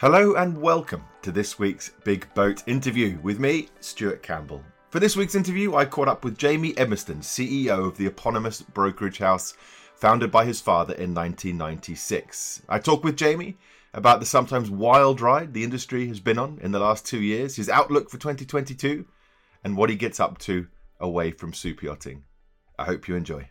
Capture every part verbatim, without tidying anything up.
Hello and welcome to this week's Big Boat interview with me, Stuart Campbell. For this week's interview, I caught up with Jamie Edmiston, C E O of the eponymous brokerage house founded by his father in nineteen ninety-six. I talked with Jamie about the sometimes wild ride the industry has been on in the last two years, his outlook for twenty twenty-two, and what he gets up to away from super yachting. I hope you enjoy.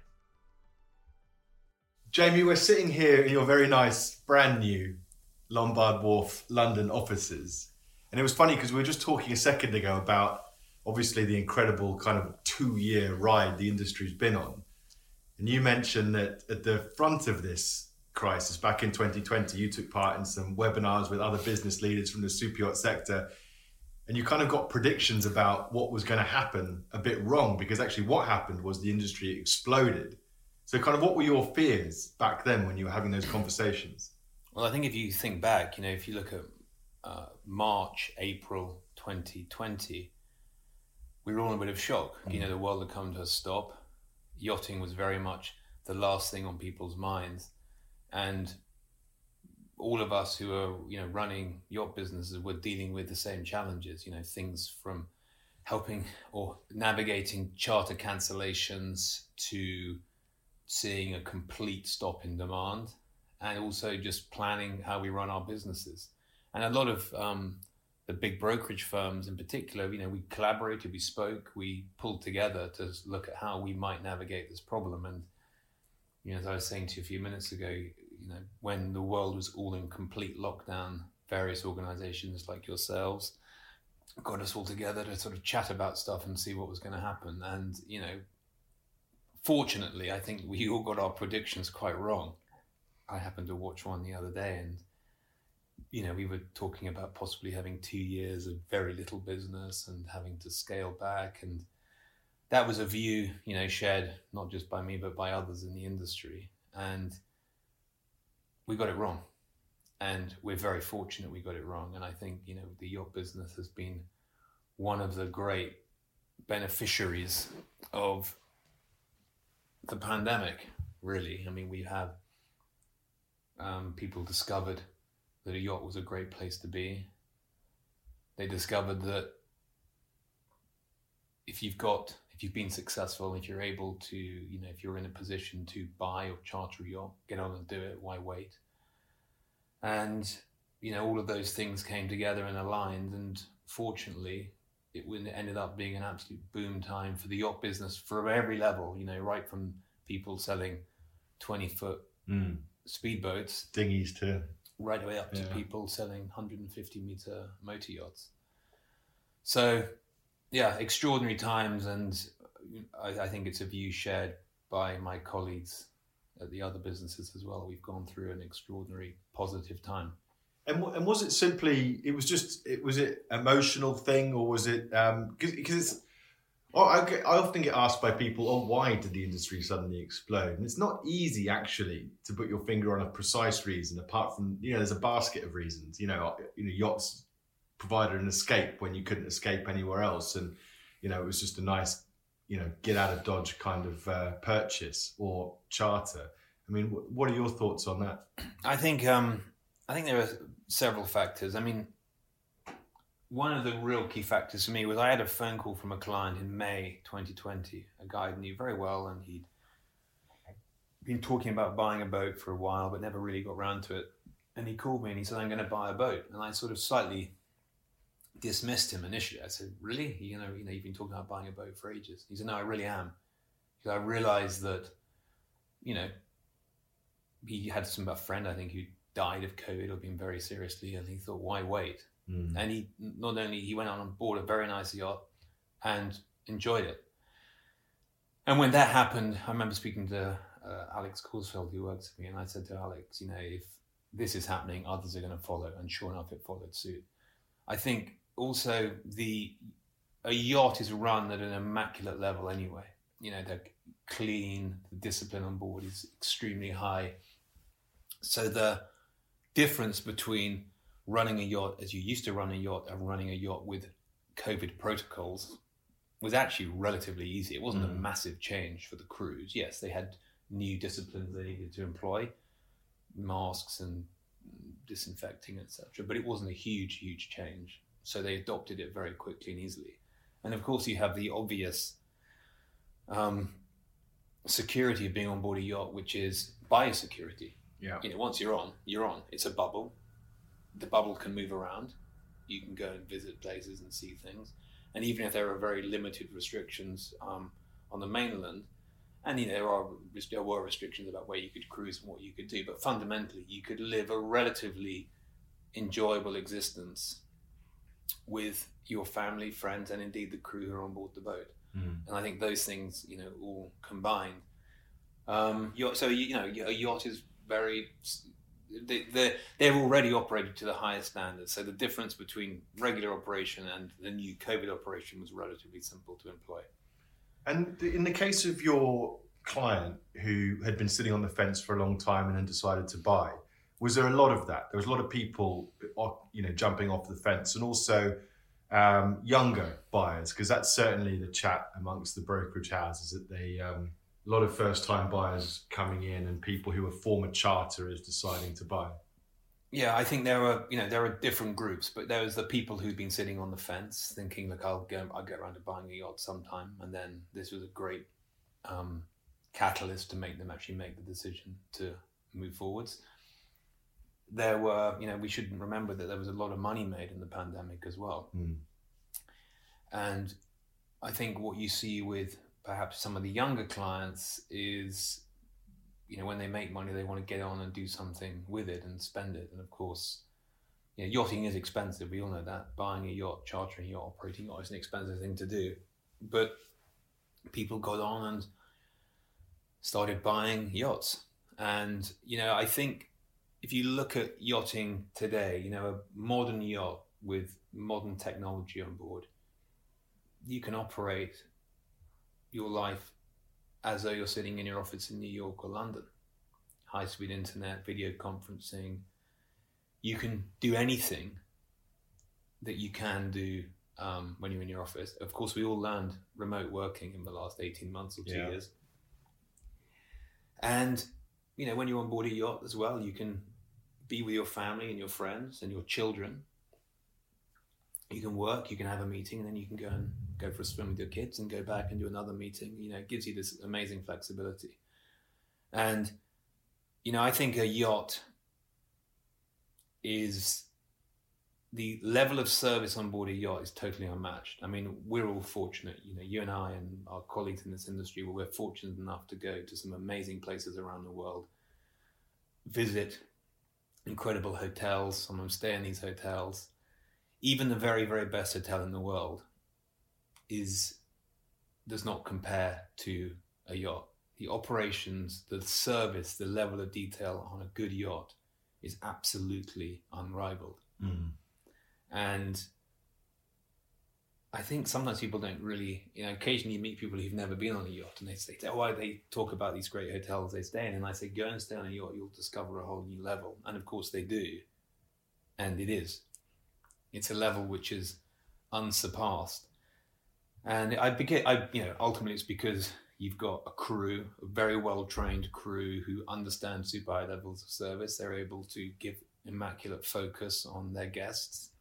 Jamie, we're sitting here in your very nice, brand new Lombard Wharf London offices. And it was funny because we were just talking a second ago about obviously the incredible kind of two-year ride the industry's been on. And you mentioned that at the front of this crisis, back in twenty twenty, you took part in some webinars with other business leaders from the super yacht sector. And you kind of got predictions about what was going to happen a bit wrong, because actually what happened was the industry exploded. So kind of what were your fears back then when you were having those conversations? Well, I think if you think back, you know, if you look at uh, March, April twenty twenty, we were all in a bit of shock. Mm. You know, the world had come to a stop. Yachting was very much the last thing on people's minds. And all of us who are, you know, running yacht businesses were dealing with the same challenges, you know, things from helping or navigating charter cancellations to seeing a complete stop in demand, and also just planning how we run our businesses. And a lot of um, the big brokerage firms in particular, you know, we collaborated, we spoke, we pulled together to look at how we might navigate this problem. And, you know, as I was saying to you a few minutes ago, you know, when the world was all in complete lockdown, various organizations like yourselves got us all together to sort of chat about stuff and see what was going to happen. And, you know, fortunately, I think we all got our predictions quite wrong. I happened to watch one the other day, and, you know, we were talking about possibly having two years of very little business and having to scale back. And that was a view, you know, shared not just by me, but by others in the industry. And we got it wrong. And we're very fortunate we got it wrong. And I think, you know, the yacht business has been one of the great beneficiaries of the pandemic, really. I mean, we have um, people discovered that a yacht was a great place to be. They discovered that if you've got, if you've been successful, if you're able to, you know, if you're in a position to buy or charter a yacht, get on and do it, why wait? And, you know, all of those things came together and aligned, and fortunately, it ended up being an absolute boom time for the yacht business from every level, you know, right from people selling twenty foot mm. speedboats, dinghies too, right the way up yeah. to people selling one hundred fifty meter motor yachts. So, yeah, extraordinary times. And I, I think it's a view shared by my colleagues at the other businesses as well. We've gone through an extraordinary positive time. And and was it simply, it was just, it was it emotional thing, or was it, um, because it's, oh, I, get, I often get asked by people, oh, why did the industry suddenly explode? And it's not easy, actually, to put your finger on a precise reason, apart from, you know, there's a basket of reasons. You know, you know, yachts provided an escape when you couldn't escape anywhere else. And, you know, it was just a nice, you know, get out of Dodge kind of uh, purchase or charter. I mean, w- what are your thoughts on that? I think, um, I think there are several factors. I mean, one of the real key factors for me was I had a phone call from a client in May twenty twenty, a guy I knew very well, and he'd been talking about buying a boat for a while, but never really got around to it. And he called me and he said, I'm going to buy a boat. And I sort of slightly dismissed him initially. I said, really? You know, you know, you've been talking about buying a boat for ages. He said, no, I really am. Because I realized that, you know, he had some a friend, I think, who died of COVID or been very seriously, and he thought, why wait? Mm. And he not only he went on board a very nice yacht and enjoyed it. And when that happened, I remember speaking to uh, Alex Corsfeld, who works with me, and I said to Alex, you know, if this is happening, others are going to follow. And sure enough, it followed suit. I think also the a yacht is run at an immaculate level anyway. You know, they're clean, the discipline on board is extremely high. So the difference between running a yacht as you used to run a yacht and running a yacht with COVID protocols was actually relatively easy. It wasn't mm. a massive change for the crews. Yes, they had new disciplines they needed to employ, masks and disinfecting, et cetera. But it wasn't a huge, huge change. So they adopted it very quickly and easily. And of course, you have the obvious um, security of being on board a yacht, which is biosecurity. Yeah. You know, once you're on, you're on. It's a bubble. The bubble can move around. You can go and visit places and see things. And even if there are very limited restrictions um, on the mainland, and you know, there are there were restrictions about where you could cruise and what you could do, but fundamentally, you could live a relatively enjoyable existence with your family, friends, and indeed the crew who are on board the boat. Mm. And I think those things, you know, all combined. Um, yacht, so you know, a yacht is very. They, they're, they're already operated to the highest standards. So the difference between regular operation and the new COVID operation was relatively simple to employ. And in the case of your client who had been sitting on the fence for a long time and then decided to buy, was there a lot of that? There was a lot of people, you know, jumping off the fence, and also um, younger buyers, because that's certainly the chat amongst the brokerage houses, that they um, a lot of first-time buyers coming in and people who are former charterers deciding to buy. Yeah, I think there are, you know, there are different groups, but there was the people who've been sitting on the fence thinking, look, I'll go, I'll get around to buying a yacht sometime. And then this was a great um, catalyst to make them actually make the decision to move forwards. There were, you know, we should remember that there was a lot of money made in the pandemic as well. Mm. And I think what you see with perhaps some of the younger clients is, you know, when they make money, they want to get on and do something with it and spend it. And of course, you know, yachting is expensive. We all know that. Buying a yacht, chartering a yacht, operating a yacht is an expensive thing to do. But people got on and started buying yachts. And, you know, I think if you look at yachting today, you know, a modern yacht with modern technology on board, you can operate your life as though you're sitting in your office in New York or London. High-speed internet, video conferencing. You can do anything that you can do um, when you're in your office. Of course, we all learned remote working in the last eighteen months or two yeah. years. And, you know, when you're on board a yacht as well, you can be with your family and your friends and your children. You can work, you can have a meeting, and then you can go and go for a swim with your kids and go back and do another meeting. You know, it gives you this amazing flexibility. And, you know, I think a yacht is, the level of service on board a yacht is totally unmatched. I mean, we're all fortunate, you know, you and I and our colleagues in this industry, well, we're fortunate enough to go to some amazing places around the world, visit incredible hotels, sometimes stay in these hotels. Even the very, very best hotel in the world is does not compare to a yacht. The operations, the service, the level of detail on a good yacht is absolutely unrivaled. Mm. And I think sometimes people don't really, you know, occasionally you meet people who've never been on a yacht and they say, oh, they talk about these great hotels they stay in. And I say, go and stay on a yacht, you'll discover a whole new level. And of course they do. And it is. It's a level which is unsurpassed. And I begin, I, you know, ultimately it's because you've got a crew, a very well-trained crew who understand super high levels of service. They're able to give immaculate focus on their guests.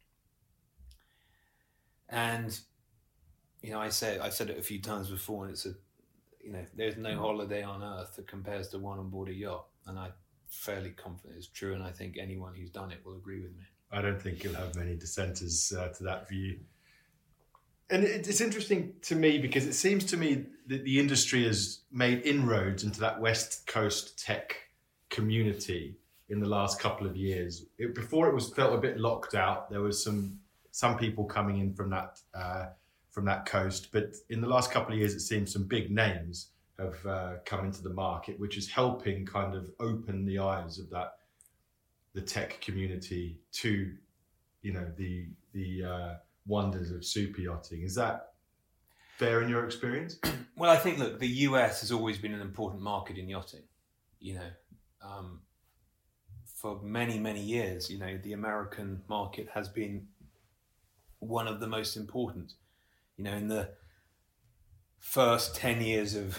And, you know, I said, I've said it a few times before, and it's a, you know, there's no holiday on earth that compares to one on board a yacht. And I'm fairly confident it's true. And I think anyone who's done it will agree with me. I don't think you'll have many dissenters uh, to that view. And it's interesting to me because it seems to me that the industry has made inroads into that West Coast tech community in the last couple of years. It, before it was felt a bit locked out. There was some some people coming in from that uh, from that coast, but in the last couple of years, it seems some big names have uh, come into the market, which is helping kind of open the eyes of that the tech community to, you know, the the uh, wonders of super yachting. Is that fair in your experience? Well, I think, look, the U S has always been an important market in yachting. You know, um, for many, many years, you know, the American market has been one of the most important. You know, in the first ten years of,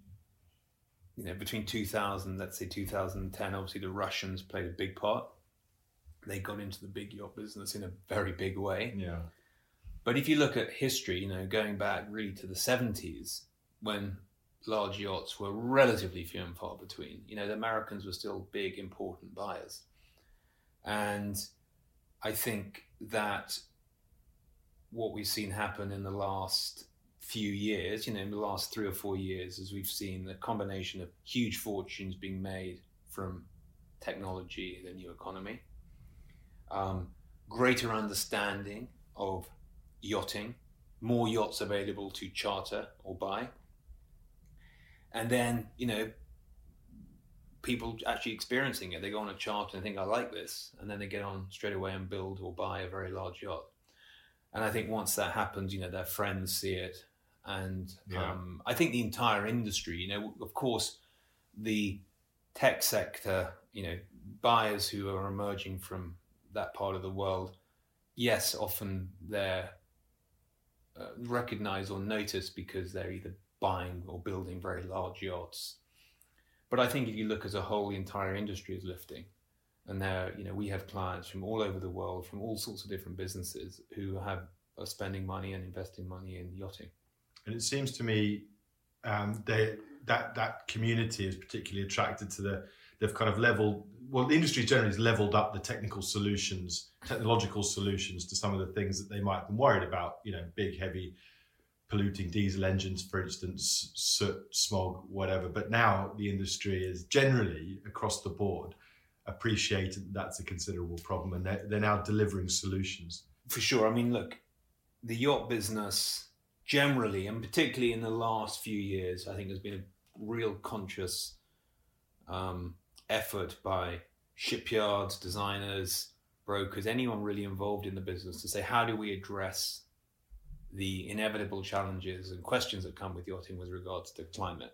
you know, between two thousand, let's say two thousand ten, obviously the Russians played a big part. they got into the big yacht business in a very big way. Yeah. But if you look at history, you know, going back really to the seventies, when large yachts were relatively few and far between, you know, the Americans were still big, important buyers. And I think that what we've seen happen in the last few years, you know, in the last three or four years, is we've seen the combination of huge fortunes being made from technology, the new economy, um, greater understanding of yachting, more yachts available to charter or buy, and then, you know, people actually experiencing it. They go on a charter and think, I like this, and then they get on straight away and build or buy a very large yacht. And I think once that happens, you know, their friends see it. And Yeah. um, I think the entire industry, you know, of course, the tech sector, you know, buyers who are emerging from that part of the world, yes, often they're uh, recognized or noticed because they're either buying or building very large yachts. But I think if you look as a whole, the entire industry is lifting. And there, you know, we have clients from all over the world, from all sorts of different businesses who have are spending money and investing money in yachting. And it seems to me um, they, that that community is particularly attracted to the, they've kind of leveled, well, the industry generally has leveled up the technical solutions, technological solutions to some of the things that they might have been worried about, you know, big, heavy, polluting diesel engines, for instance, soot, smog, whatever. But now the industry is generally across the board appreciated that that's a considerable problem, and they're, they're now delivering solutions. For sure. I mean, look, the yacht business generally, and particularly in the last few years, I think there's been a real conscious um, effort by shipyards, designers, brokers, anyone really involved in the business to say, how do we address the inevitable challenges and questions that come with yachting with regards to climate?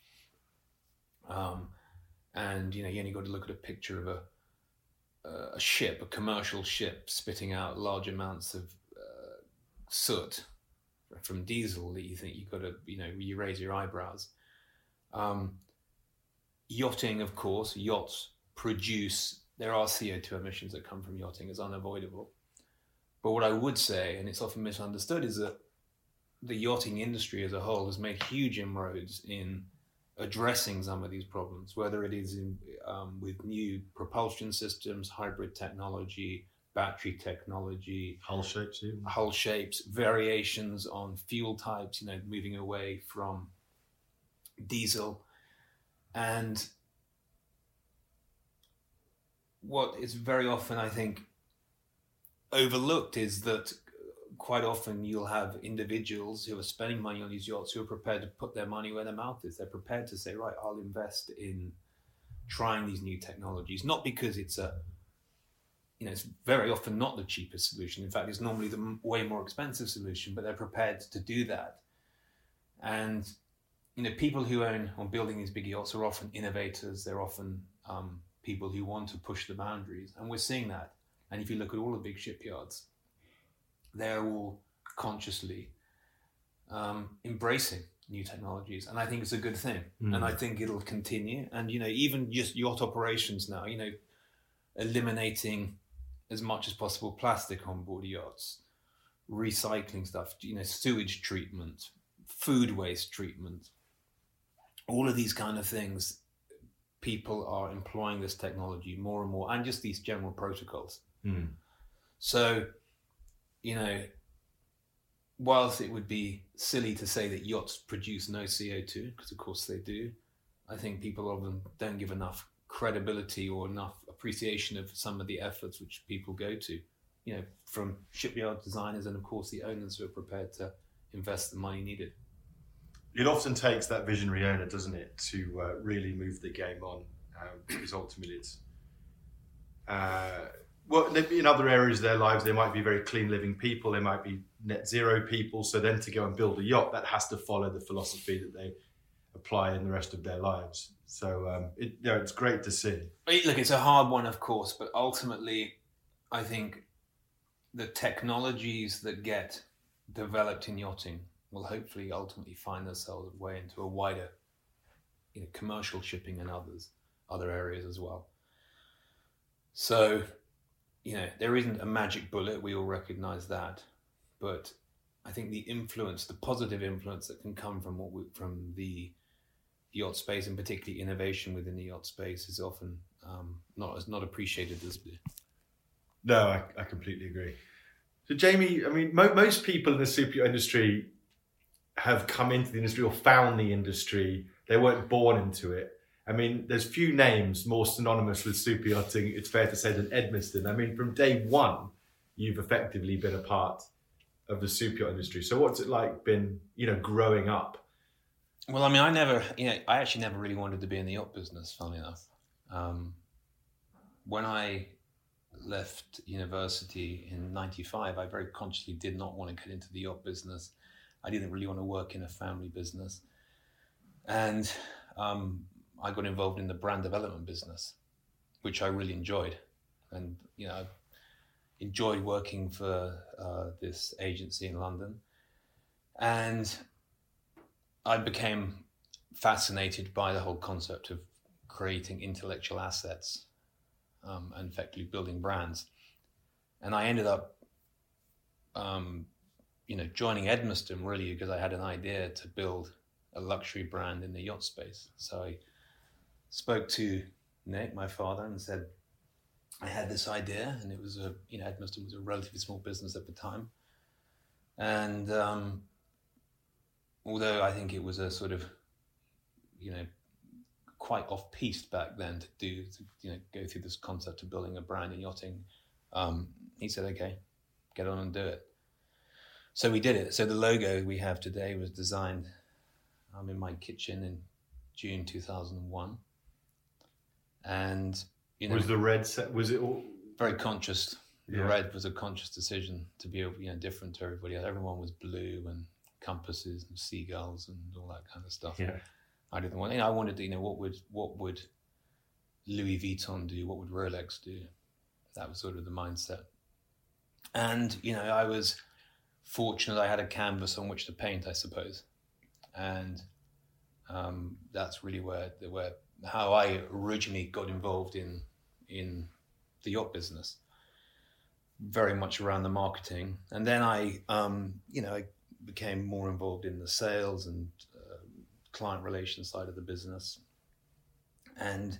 Um, and, you know, you only got to look at a picture of a, a ship, a commercial ship, spitting out large amounts of uh, soot from diesel that you think you've got to, you know, you raise your eyebrows. Um, yachting, of course, yachts produce, there are C O two emissions that come from yachting, it's unavoidable. But what I would say, and it's often misunderstood, is that the yachting industry as a whole has made huge inroads in addressing some of these problems, whether it is in, um, with new propulsion systems, hybrid technology, battery technology, Hull shapes, even. hull shapes, variations on fuel types, you know, moving away from diesel. And what is very often, I think, overlooked is that quite often you'll have individuals who are spending money on these yachts who are prepared to put their money where their mouth is. They're prepared to say, right, I'll invest in trying these new technologies, not because it's a, you know, it's very often not the cheapest solution. In fact, it's normally the way more expensive solution, but they're prepared to do that. And, you know, people who own or building these big yachts are often innovators. They're often um, people who want to push the boundaries. And we're seeing that. And if you look at all the big shipyards, they're all consciously um, embracing new technologies. And I think it's a good thing. Mm. And I think it'll continue. And, you know, even just yacht operations now, you know, eliminating as much as possible plastic on board yachts, recycling stuff, you know, sewage treatment, food waste treatment, all of these kind of things, people are employing this technology more and more, and just these general protocols. Mm. So, you know, whilst it would be silly to say that yachts produce no C O two, because of course they do, I think people often don't give enough credibility or enough appreciation of some of the efforts which people go to, you know, from shipyard designers and of course the owners who are prepared to invest the money needed. It often takes that visionary owner, doesn't it, to uh, really move the game on, um, because ultimately it's, uh, well, in other areas of their lives, they might be very clean living people, they might be net zero people, so then to go and build a yacht, that has to follow the philosophy that they apply in the rest of their lives. So um, it, you know, it's great to see. Look, it's a hard one, of course, but ultimately, I think the technologies that get developed in yachting will hopefully ultimately find themselves way into a wider, you know, commercial shipping and others, other areas as well. So you know, there isn't a magic bullet. We all recognize that, but I think the influence, the positive influence that can come from what we, from the yacht space, and particularly innovation within the yacht space, is often um, not as not appreciated as. No, I, I completely agree. So, Jamie, I mean, mo- most people in the super yacht industry have come into the industry or found the industry. They weren't born into it. I mean, there's few names more synonymous with super yachting, it's fair to say, than Edmiston. I mean, from day one, you've effectively been a part of the super yacht industry. So what's it like been, you know, growing up? Well, I mean, I never, you know, I actually never really wanted to be in the yacht business, funnily enough. Um, when I left university in ninety-five, I very consciously did not want to get into the yacht business. I didn't really want to work in a family business. And um, I got involved in the brand development business, which I really enjoyed. And, you know, I enjoyed working for uh, this agency in London. And I became fascinated by the whole concept of creating intellectual assets um, and effectively building brands. And I ended up, um, you know, joining Edmiston really because I had an idea to build a luxury brand in the yacht space. So I spoke to Nick, my father, and said, I had this idea, and it was a, you know, Edmiston was a relatively small business at the time. And um, although I think it was a sort of, you know, quite off-piste back then to do, to, you know, go through this concept of building a brand in yachting, um, he said, okay, get on and do it. So we did it. So the logo we have today was designed um, in my kitchen in June two thousand one. And, you know, was the red set, was it all? Very conscious. The Yeah. red was a conscious decision to be, you know, different to everybody else. Everyone was blue and compasses and seagulls and all that kind of stuff. Yeah. I didn't want, you know, I wanted to, you know, what would, what would Louis Vuitton do? What would Rolex do? That was sort of the mindset. And, you know, I was fortunate I had a canvas on which to paint, I suppose. And um, that's really where, where, how I originally got involved in, in the yacht business, very much around the marketing. And then I, um, you know, I became more involved in the sales and uh, client relations side of the business. And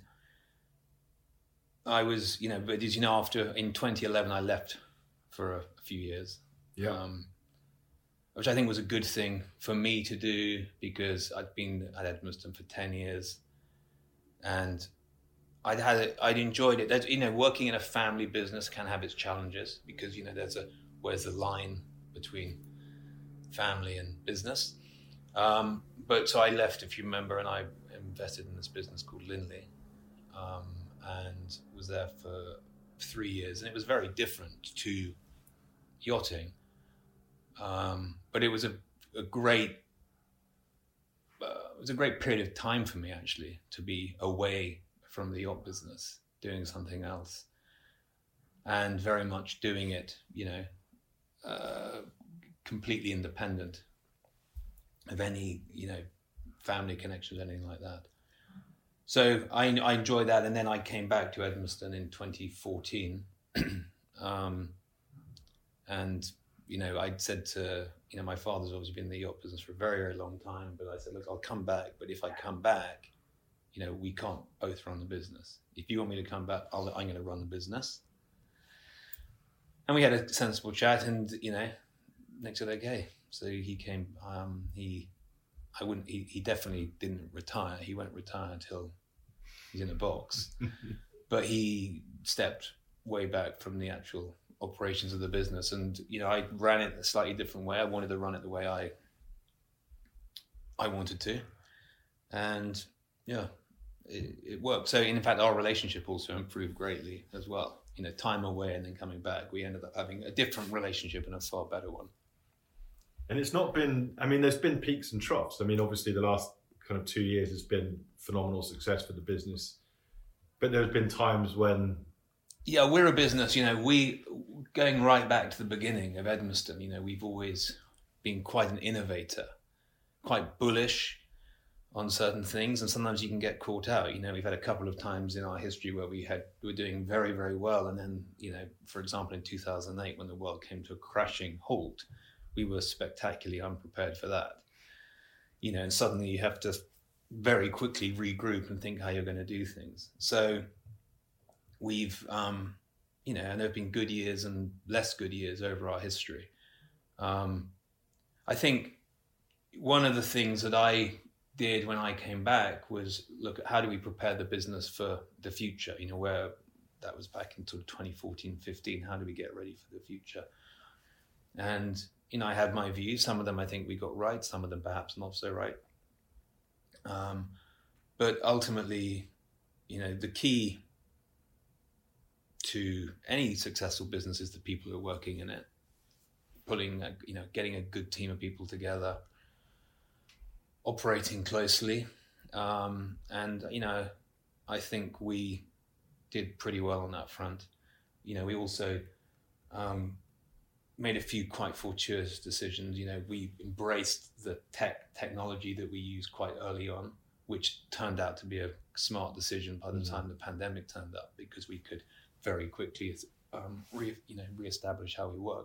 I was, you know, but as you know, after, in twenty eleven, I left for a, a few years. Yeah. Um, which I think was a good thing for me to do because I'd been at Edmiston for ten years and I'd had it, I'd enjoyed it. There's, you know, working in a family business can have its challenges because, you know, there's a, where's the line between family and business? Um, but so I left, if you remember, and I invested in this business called Lindley um, and was there for three years. And it was very different to yachting. Um, but it was a, a great, uh, it was a great period of time for me actually to be away from the yacht business, doing something else, and very much doing it, you know, uh, completely independent of any, you know, family connections, anything like that. So I, I enjoyed that, and then I came back to Edmiston in twenty fourteen, um, and you know, I'd said to, you know, my father's obviously been in the yacht business for a very, very long time, but I said, look, I'll come back, but if I come back, you know, we can't both run the business. If you want me to come back, I'll, I'm going to run the business. And we had a sensible chat, and, you know, Nick said, okay. So he came, um, he, I wouldn't, he, he definitely didn't retire. He won't retire until he's in a box, but he stepped way back from the actual operations of the business. And, you know, I ran it a slightly different way. I wanted to run it the way I, I wanted to. And yeah, it, it worked. So in fact, our relationship also improved greatly as well. You know, time away and then coming back, we ended up having a different relationship and a far better one. And it's not been, I mean, there's been peaks and troughs. I mean, obviously the last kind of two years has been phenomenal success for the business, but there's been times when... Yeah, we're a business, you know, we, going right back to the beginning of Edmiston, you know, we've always been quite an innovator, quite bullish, on certain things, and sometimes you can get caught out. You know, we've had a couple of times in our history where we had we were doing very, very well, and then, you know, for example, in two thousand eight, when the world came to a crashing halt, we were spectacularly unprepared for that. You know, and suddenly you have to very quickly regroup and think how you're going to do things. So we've, um, you know, and there have been good years and less good years over our history. Um, I think one of the things that I did when I came back was look at how do we prepare the business for the future, you know, where that was back in sort of twenty fourteen, fifteen, how do we get ready for the future? And, you know, I had my views. Some of them I think we got right, some of them perhaps not so right. Um, but ultimately, you know, the key to any successful business is the people who are working in it, pulling, a, you know, getting a good team of people together, operating closely. Um, and, you know, I think we did pretty well on that front. You know, we also um, made a few quite fortuitous decisions. You know, we embraced the tech technology that we used quite early on, which turned out to be a smart decision by the mm. time the pandemic turned up, because we could very quickly, um, re, you know, reestablish how we work.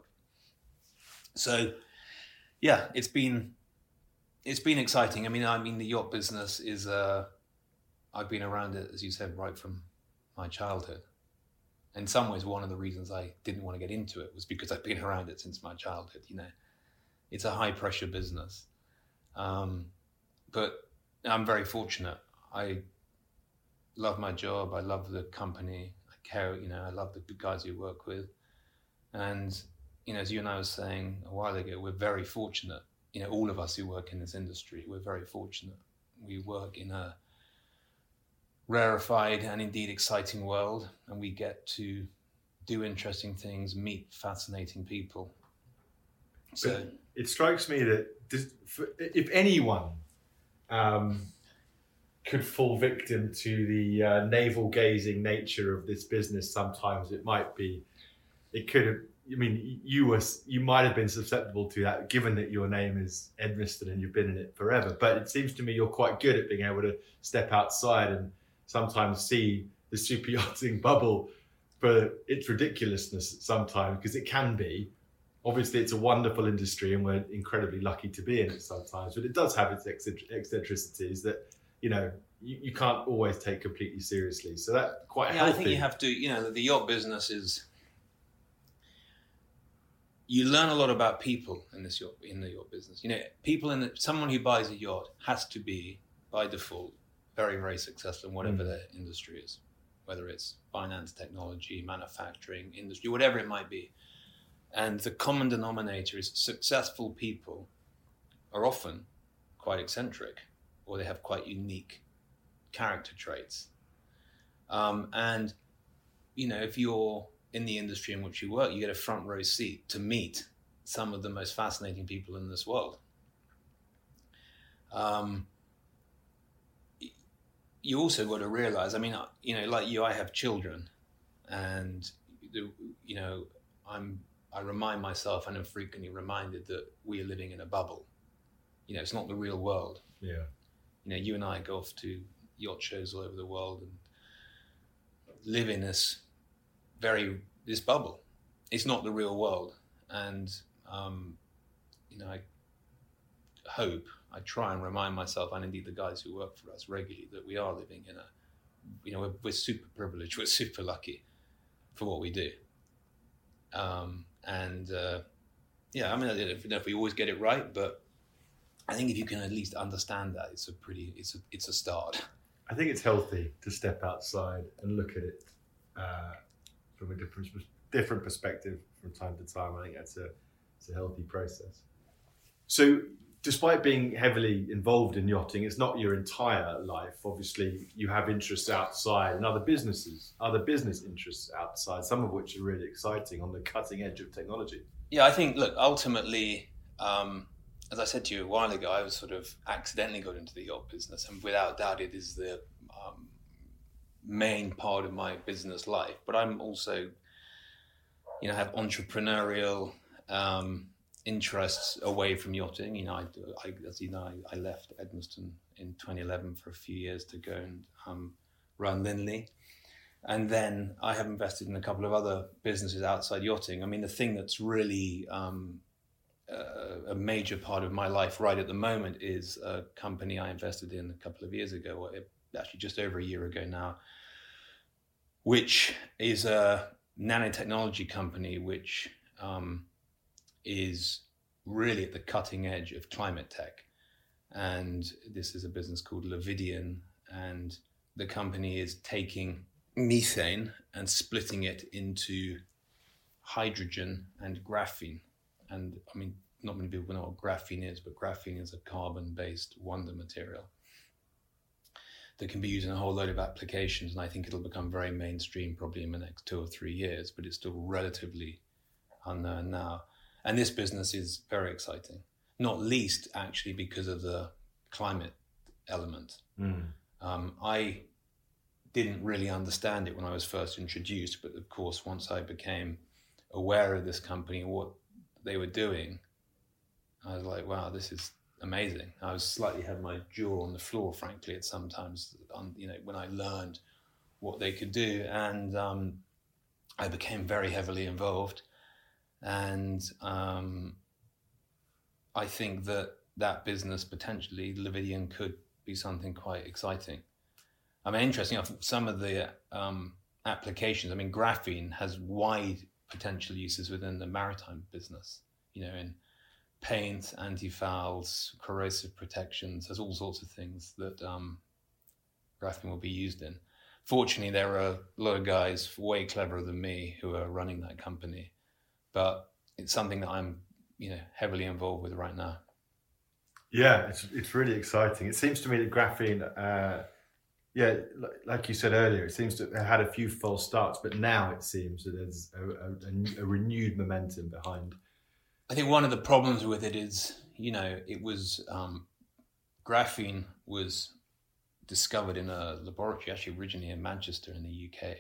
So, yeah, it's been it's been exciting. I mean, I mean, the yacht business is. Uh, I've been around it, as you said, right from my childhood. In some ways, one of the reasons I didn't want to get into it was because I've been around it since my childhood. You know, it's a high pressure business, um, but I'm very fortunate. I love my job. I love the company. I care. You know, I love the guys who work with, and you know, as you and I were saying a while ago, we're very fortunate. You know, all of us who work in this industry, we're very fortunate. We work in a rarefied and indeed exciting world, and we get to do interesting things, meet fascinating people. So but it strikes me that this, if anyone um, could fall victim to the uh, navel-gazing nature of this business, sometimes it might be, it could have, I mean, you were, you might have been susceptible to that, given that your name is Edmiston and you've been in it forever. But it seems to me you're quite good at being able to step outside and sometimes see the super yachting bubble for its ridiculousness sometimes, because it can be. Obviously, it's a wonderful industry and we're incredibly lucky to be in it sometimes, but it does have its eccentricities that, you know, you, you can't always take completely seriously. So that's quite yeah, healthy. I think you have to, you know, the yacht business is, you learn a lot about people in this yacht, in the yacht business. You know, people in the, someone who buys a yacht has to be, by default, very, very successful in whatever mm. their industry is, whether it's finance, technology, manufacturing, industry, whatever it might be. And the common denominator is successful people are often quite eccentric, or they have quite unique character traits. Um, and, you know, if you're in the industry in which you work, you get a front row seat to meet some of the most fascinating people in this world. Um, you also got to realize, I mean, you know, like you, I have children, and, the, you know, I'm, I remind myself, and I'm frequently reminded, that we are living in a bubble. You know, it's not the real world. Yeah. You know, you and I go off to yacht shows all over the world and live in this very, this bubble. It's not the real world. And, um, you know, I hope, I try and remind myself, and indeed the guys who work for us regularly, that we are living in a, you know, we're, we're super privileged, we're super lucky for what we do. Um, and, uh, yeah, I mean, I don't know if we always get it right, but I think if you can at least understand that, it's a pretty, it's a, it's a start. I think it's healthy to step outside and look at it uh, from a different different perspective from time to time. I think that's a, it's a healthy process. So despite being heavily involved in yachting, it's not your entire life. Obviously, you have interests outside and other businesses, other business interests outside, some of which are really exciting on the cutting edge of technology. Yeah, I think, look, ultimately, um, as I said to you a while ago, I was sort of accidentally got into the yacht business, and without doubt it is the um, main part of my business life. But I'm also, you know, have entrepreneurial um, interests away from yachting. You know, I, I, as you know, I, I left Edmiston in twenty eleven for a few years to go and um, run Lindley. And then I have invested in a couple of other businesses outside yachting. I mean, the thing that's really um, uh, a major part of my life right at the moment is a company I invested in a couple of years ago, or actually just over a year ago now, which is a nanotechnology company which um, is really at the cutting edge of climate tech. And this is a business called Levidian, and the company is taking methane and splitting it into hydrogen and graphene. And I mean, not many people know what graphene is, but graphene is a carbon-based wonder material that can be used in a whole load of applications. And I think it'll become very mainstream probably in the next two or three years, but it's still relatively unknown now. And this business is very exciting, not least actually because of the climate element. Mm. Um, I didn't really understand it when I was first introduced, but of course, once I became aware of this company and what they were doing, I was like, wow, this is amazing. I was slightly had my jaw on the floor, frankly, at sometimes, on, you know, when I learned what they could do. And um, I became very heavily involved. And um, I think that that business, potentially, Levidian, could be something quite exciting. I mean, interesting enough, some of the um, applications, I mean, graphene has wide potential uses within the maritime business, you know, in paint, anti-fouls, corrosive protections. There's all sorts of things that um, graphene will be used in. Fortunately, there are a lot of guys way cleverer than me who are running that company, but it's something that I'm, you know, heavily involved with right now. Yeah, it's it's really exciting. It seems to me that graphene, uh, yeah, like you said earlier, it seems to have had a few false starts, but now it seems that there's a, a, a renewed momentum behind. I think one of the problems with it is, you know, it was, um, graphene was discovered in a laboratory, actually originally in Manchester in the U K.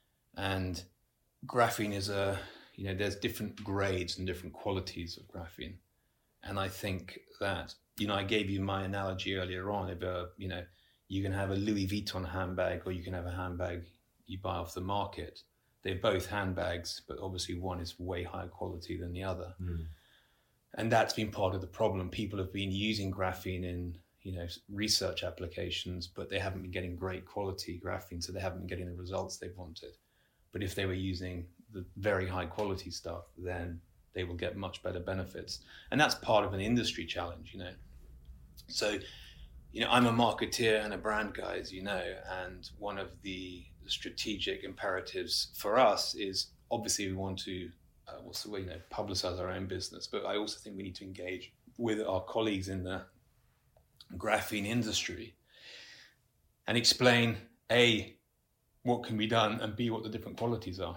And graphene is a, you know, there's different grades and different qualities of graphene. And I think that, you know, I gave you my analogy earlier on of, uh, you know, you can have a Louis Vuitton handbag or you can have a handbag you buy off the market. They're both handbags, but obviously one is way higher quality than the other. Mm. And that's been part of the problem. People have been using graphene in, you know, research applications, but they haven't been getting great quality graphene, so they haven't been getting the results they've wanted. But if they were using the very high quality stuff, then they will get much better benefits. And that's part of an industry challenge, you know. So, you know, I'm a marketeer and a brand guy, as you know, and one of the strategic imperatives for us is obviously we want to, uh, what's the way, you know, publicize our own business, but I also think we need to engage with our colleagues in the graphene industry and explain, A, what can be done, and B, what the different qualities are.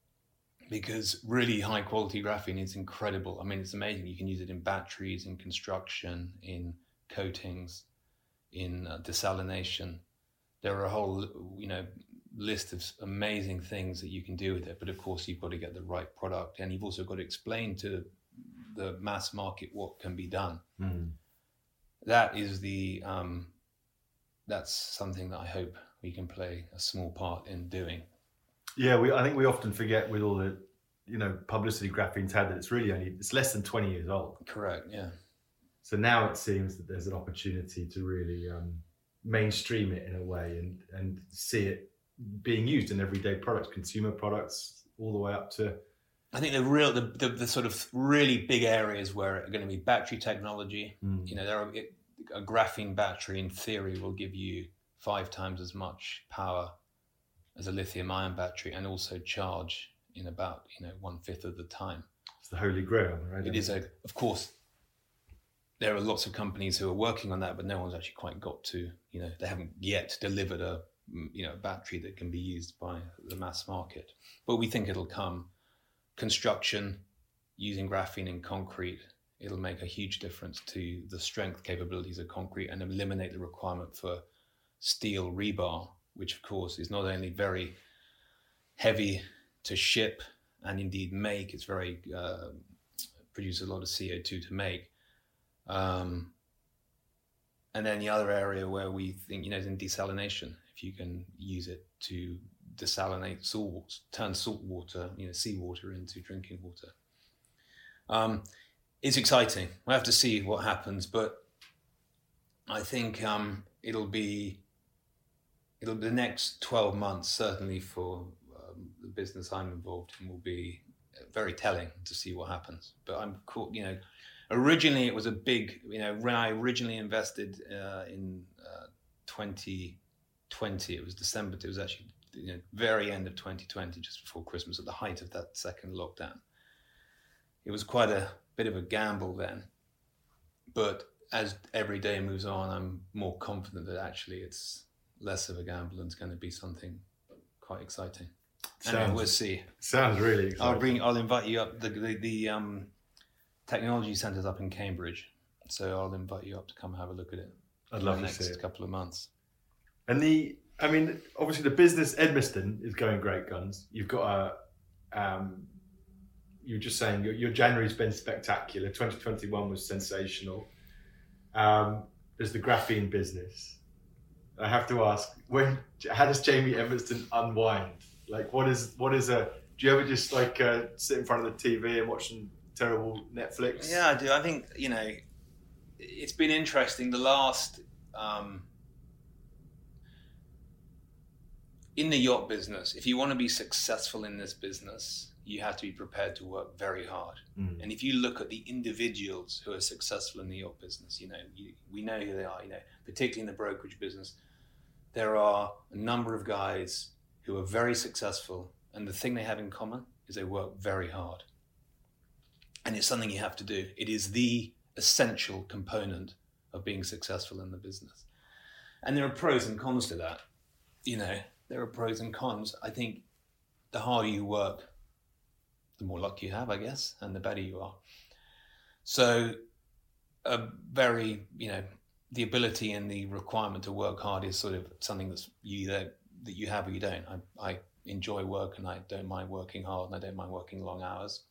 Because really high quality graphene is incredible. I mean, it's amazing. You can use it in batteries, in construction, in coatings, in uh, desalination. There are a whole, you know, list of amazing things that you can do with it. But of course, you've got to get the right product, and you've also got to explain to the mass market what can be done. Mm. That is the, um, that's something that I hope we can play a small part in doing. Yeah, we. I think we often forget with all the, you know, publicity graphene's had that it's really only, it's less than twenty years old. Correct, yeah. So now it seems that there's an opportunity to really um, mainstream it in a way and, and see it being used in everyday products, consumer products, all the way up to... I think the real, the, the, the sort of really big areas where are going to be battery technology. Mm. You know, there are, a graphene battery in theory will give you five times as much power as a lithium ion battery, and also charge in about, you know, one fifth of the time. It's the holy grail, right? It is a, of course, there are lots of companies who are working on that, but no one's actually quite got to, you know, they haven't yet delivered a, you know, battery that can be used by the mass market. But we think it'll come. Construction, using graphene in concrete, it'll make a huge difference to the strength capabilities of concrete and eliminate the requirement for steel rebar, which of course is not only very heavy to ship and indeed make, it's very, uh, produces a lot of C O two to make. Um, and then the other area where we think, you know, is in desalination. If you can use it to desalinate salt, turn salt water, you know, seawater into drinking water. Um, it's exciting. We'll have to see what happens, but I think um, it'll be it'll be the next twelve months, certainly for um, the business I'm involved in, will be very telling to see what happens. But I'm cool, you know, originally it was a big, you know, when I originally invested uh, in uh, twenty twenty, it was December, it was actually, you know, very end of twenty twenty, just before Christmas, at the height of that second lockdown. It was quite a bit of a gamble then, but as every day moves on, I'm more confident that actually it's less of a gamble and it's going to be something quite exciting. Sounds, anyway, we'll see. Sounds really exciting. I'll bring. I'll invite you up. The the, the um, technology centre's up in Cambridge, so I'll invite you up to come have a look at it. I'd love the to see next it. couple of months. And the, I mean, obviously the business Edmiston is going great guns. You've got a, um, you were just saying your, your January's been spectacular. twenty twenty-one was sensational. Um, there's the graphene business. I have to ask, when, how does Jamie Edmiston unwind? Like, what is, what is a, do you ever just like uh, sit in front of the T V and watch some terrible Netflix? Yeah, I do. I think, you know, it's been interesting. The last, um, in the yacht business, if you want to be successful in this business, you have to be prepared to work very hard. Mm. And if you look at the individuals who are successful in the yacht business, you know, you, we know who they are, you know, particularly in the brokerage business, there are a number of guys who are very successful, and the thing they have in common is they work very hard. And it's something you have to do. It is the essential component of being successful in the business. And there are pros and cons to that. You know, there are pros and cons. I think the harder you work, the more luck you have, I guess, and the better you are. So a very, you know, the ability and the requirement to work hard is sort of something that's you that, that you have or you don't. I, I enjoy work and I don't mind working hard and I don't mind working long hours.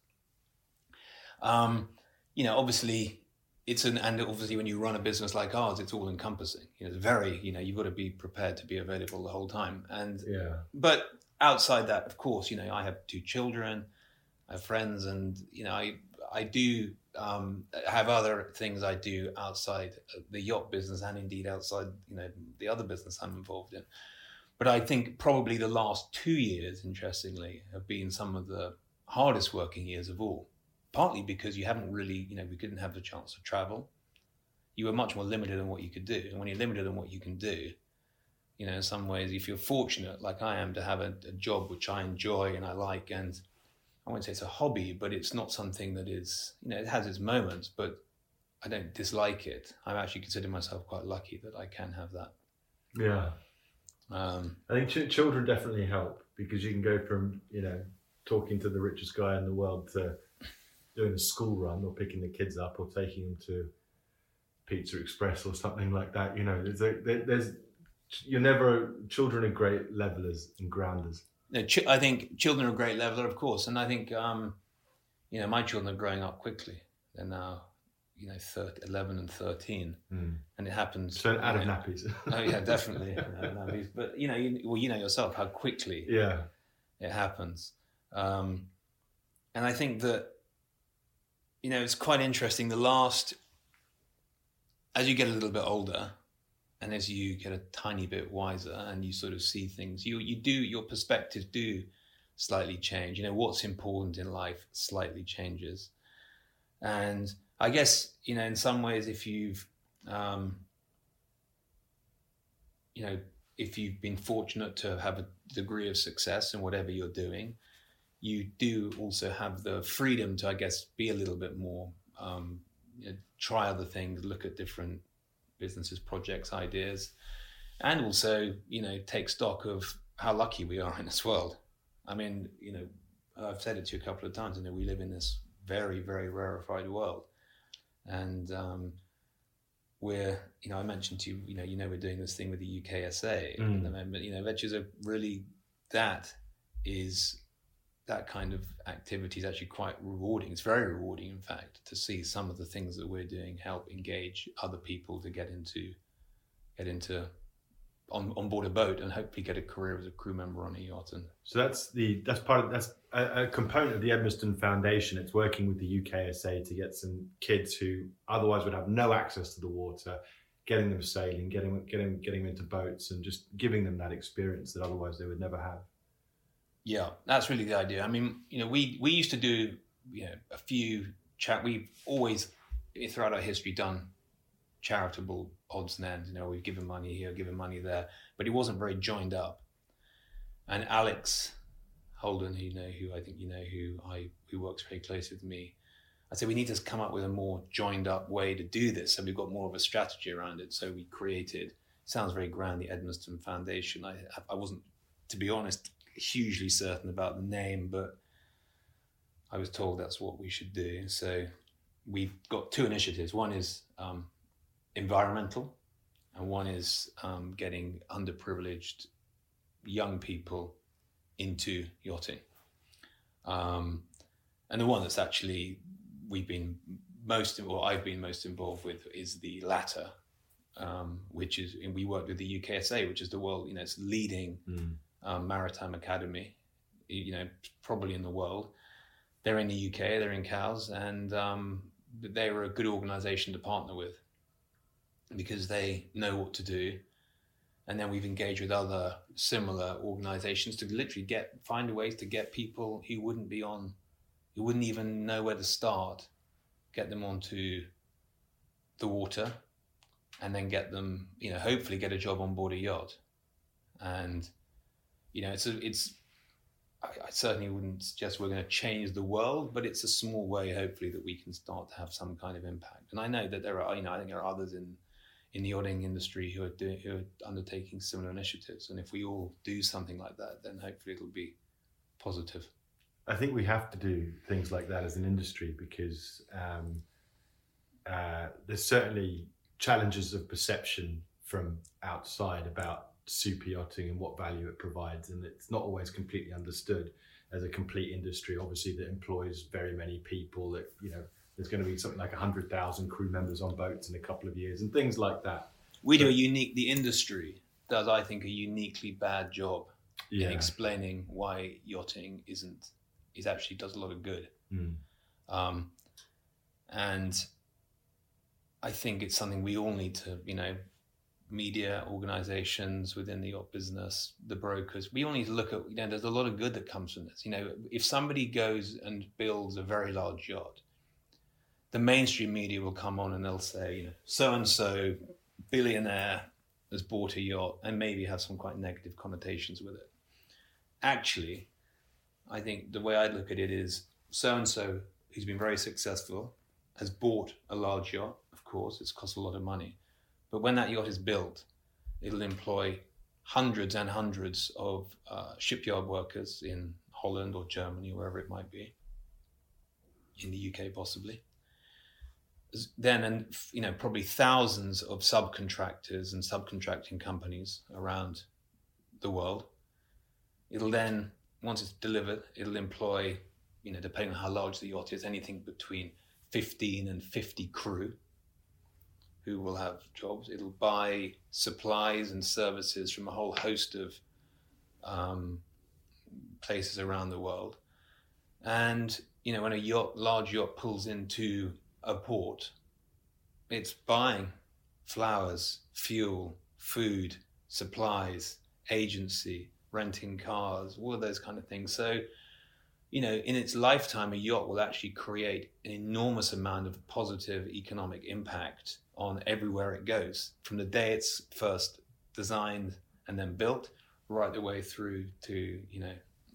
Um, you know, obviously it's an, and obviously when you run a business like ours, it's all encompassing. You know, it's very, you know, you've got to be prepared to be available the whole time. And, yeah, but outside that, of course, you know, I have two children, I have friends, and, you know, I, I do, um, have other things I do outside the yacht business and indeed outside, you know, the other business I'm involved in. But I think probably the last two years, interestingly, have been some of the hardest working years of all. Partly because you haven't really, you know, we didn't have the chance to travel. You were much more limited in what you could do. And when you're limited in what you can do, you know, in some ways, if you're fortunate, like I am, to have a, a job which I enjoy and I like, and I won't say it's a hobby, but it's not something that is, you know, it has its moments, but I don't dislike it. I actually consider myself quite lucky that I can have that. Yeah. Um, I think ch- children definitely help, because you can go from, you know, talking to the richest guy in the world to doing a school run or picking the kids up or taking them to Pizza Express or something like that. You know, there's, a, there, there's you're never, children are great levelers and grounders. No, ch- I think children are a great leveler, of course. And I think, um, you know, my children are growing up quickly. They're now, you know, thirty, eleven and thirteen. Mm. And it happens. So out of know, nappies. Oh, yeah, definitely. nappies. But, you know, you, well, you know yourself how quickly yeah. it happens. Um, and I think that, you know, it's quite interesting. The last, as you get a little bit older and as you get a tiny bit wiser and you sort of see things, you, you do, your perspectives do slightly change. You know, what's important in life slightly changes. And I guess, you know, in some ways, if you've, um, you know, if you've been fortunate to have a degree of success in whatever you're doing, you do also have the freedom to, I guess, be a little bit more, um, you know, try other things, look at different businesses, projects, ideas, and also, you know, take stock of how lucky we are in this world. I mean, you know, I've said it to you a couple of times, you know, we live in this very, very rarefied world. And um, we're, you know, I mentioned to you, you know, you know, we're doing this thing with the U K S A mm. at the moment. You know, ventures are really, that is, that kind of activity is actually quite rewarding. It's very rewarding, in fact, to see some of the things that we're doing help engage other people to get into get into on, on board a boat and hopefully get a career as a crew member on a yacht. And so that's the that's part of that's a, a component of the Edmiston Foundation. It's working with the U K S A to get some kids who otherwise would have no access to the water, getting them sailing, getting getting getting them into boats, and just giving them that experience that otherwise they would never have. Yeah, that's really the idea. I mean, you know, we we used to do you know a few chat. We've always throughout our history done charitable odds and ends. You know, we've given money here, given money there, but it wasn't very joined up. And Alex Holden, who you know, who I think you know, who I who works very closely with me, I said we need to come up with a more joined up way to do this. So we've got more of a strategy around it. So we created, sounds very grand, the Edmiston Foundation. I I wasn't, to be honest, hugely certain about the name, but I was told that's what we should do. So we've got two initiatives. One is um, environmental, and one is um, getting underprivileged young people into yachting. Um, and the one that's actually we've been most, or I've been most involved with, is the latter, um, which is, and we work with the U K S A, which is the world, you know, it's leading mm. um, maritime academy, you know, probably in the world. They're in the U K, they're in Cowes, and um, they were a good organisation to partner with because they know what to do. And then we've engaged with other similar organisations to literally get find ways to get people who wouldn't be on, who wouldn't even know where to start, get them onto the water, and then get them, you know, hopefully get a job on board a yacht. And you know, it's a, it's. I, I certainly wouldn't suggest we're going to change the world, but it's a small way, hopefully, that we can start to have some kind of impact. And I know that there are, you know, I think there are others in. in the yachting industry who are doing, who are undertaking similar initiatives. And if we all do something like that, then hopefully it'll be positive. I think we have to do things like that as an industry because um, uh, there's certainly challenges of perception from outside about super yachting and what value it provides. And it's not always completely understood as a complete industry, obviously, that employs very many people that, you know, there's going to be something like one hundred thousand crew members on boats in a couple of years and things like that. We do a unique, the industry does, I think, a uniquely bad job yeah. in explaining why yachting isn't, is actually does a lot of good. Mm. Um, and I think it's something we all need to, you know, media organizations within the yacht business, the brokers, we all need to look at, you know, there's a lot of good that comes from this. You know, if somebody goes and builds a very large yacht, the mainstream media will come on and they'll say, you know, so-and-so billionaire has bought a yacht, and maybe have some quite negative connotations with it. Actually, I think the way I look at it is so-and-so who's been very successful has bought a large yacht. Of course, it's cost a lot of money. But when that yacht is built, it'll employ hundreds and hundreds of uh, shipyard workers in Holland or Germany, wherever it might be, in the U K possibly. Then, and you know, probably thousands of subcontractors and subcontracting companies around the world. It'll then, once it's delivered, it'll employ, you know, depending on how large the yacht is, anything between fifteen and fifty crew who will have jobs. It'll buy supplies and services from a whole host of um, places around the world. And, you know, when a yacht, large yacht pulls into a port, it's buying flowers, fuel, food, supplies, agency, renting cars, all of those kind of things. So, you know, in its lifetime, a yacht will actually create an enormous amount of positive economic impact on everywhere it goes, from the day it's first designed and then built, right the way through to, you know,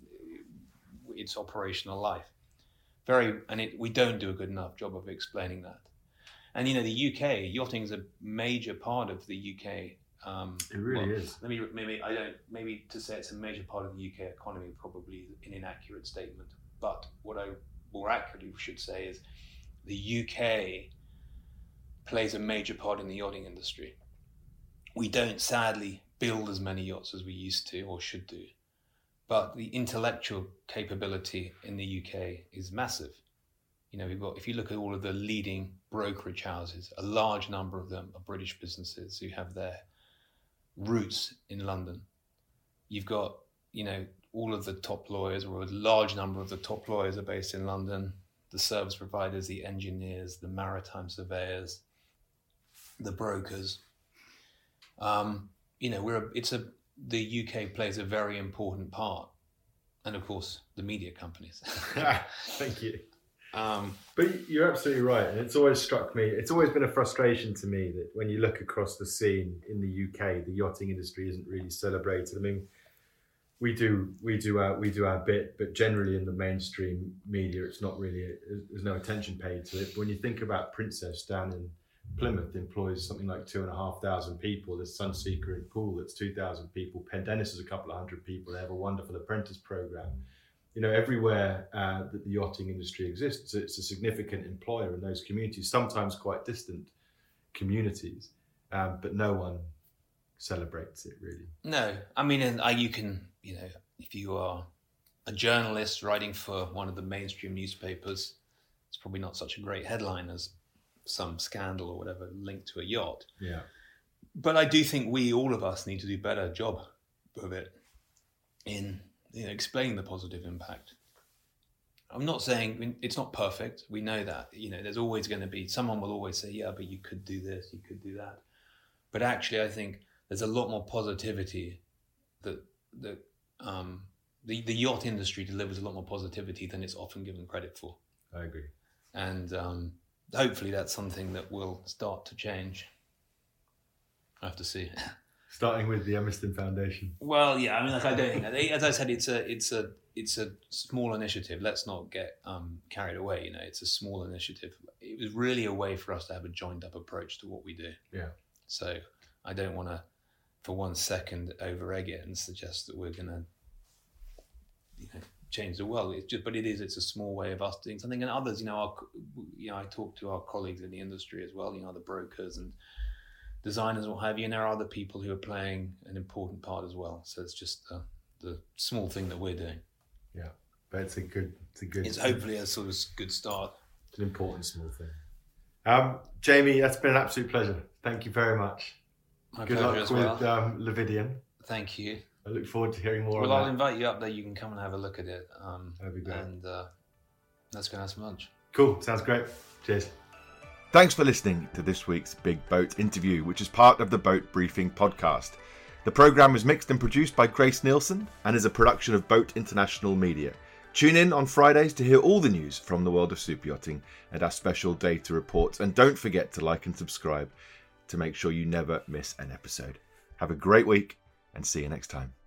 its operational life. Very, and it, we don't do a good enough job of explaining that. And, you know, the U K, yachting is a major part of the U K. Um, it really well, is. Let me, maybe, I don't, maybe to say it's a major part of the U K economy, probably an inaccurate statement. But what I more accurately should say is the U K plays a major part in the yachting industry. We don't, sadly, build as many yachts as we used to or should do. But the intellectual capability in the U K is massive. You know, we've got, if you look at all of the leading brokerage houses, a large number of them are British businesses who have their roots in London. You've got, you know, all of the top lawyers, or a large number of the top lawyers are based in London. The service providers, the engineers, the maritime surveyors, the brokers. Um, you know, we're a, it's a the U K plays a very important part, and of course the media companies. Thank you. Um, but you're absolutely right, and it's always struck me. It's always been a frustration to me that when you look across the scene in the U K, the yachting industry isn't really celebrated. I mean, we do we do our we do our bit, but generally in the mainstream media, it's not really. There's no attention paid to it. But when you think about Princess down in Plymouth, employs something like two and a half thousand people. There's Sunseeker in Poole, that's two thousand people. Pendennis is a couple of hundred people. They have a wonderful apprentice program. You know, everywhere uh, that the yachting industry exists, it's a significant employer in those communities, sometimes quite distant communities, um, but no one celebrates it really. No, I mean, and uh, you can, you know, if you are a journalist writing for one of the mainstream newspapers, it's probably not such a great headline as some scandal or whatever linked to a yacht. Yeah. But I do think we, all of us, need to do a better job of it in, you know, explaining the positive impact. I'm not saying, I mean, it's not perfect. We know that, you know, there's always going to be, someone will always say, yeah, but you could do this, you could do that. But actually, I think there's a lot more positivity that, that um, the, the yacht industry delivers a lot more positivity than it's often given credit for. I agree. And um, hopefully that's something that will start to change. I have to see. Starting with the Emerson Foundation. Well, yeah, I mean, like, I don't think, as I said, it's a, it's a, it's a small initiative. Let's not get um, carried away. You know, it's a small initiative. It was really a way for us to have a joined up approach to what we do. Yeah. So I don't want to, for one second, over egg it and suggest that we're going to, you know, change the world. It's just, but it is. It's a small way of us doing something, and others. You know, our, you know, I talk to our colleagues in the industry as well. You know, the brokers and designers and what have you, and there are other people who are playing an important part as well. So it's just uh, the small thing that we're doing. Yeah, but it's a good, it's a good. It's hopefully a sort of good start. It's an important small thing. Um, Jamie, that's been an absolute pleasure. Thank you very much. My good pleasure luck as with well. um, Levidian. Thank you. I look forward to hearing more. Well, on I'll that. invite you up there. You can come and have a look at it. Um, That'd be great. And uh, let's go and have some lunch. Cool. Sounds great. Cheers. Thanks for listening to this week's Big Boat interview, which is part of the Boat Briefing podcast. The programme was mixed and produced by Grace Nielsen and is a production of Boat International Media. Tune in on Fridays to hear all the news from the world of super yachting and our special data reports. And don't forget to like and subscribe to make sure you never miss an episode. Have a great week and see you next time.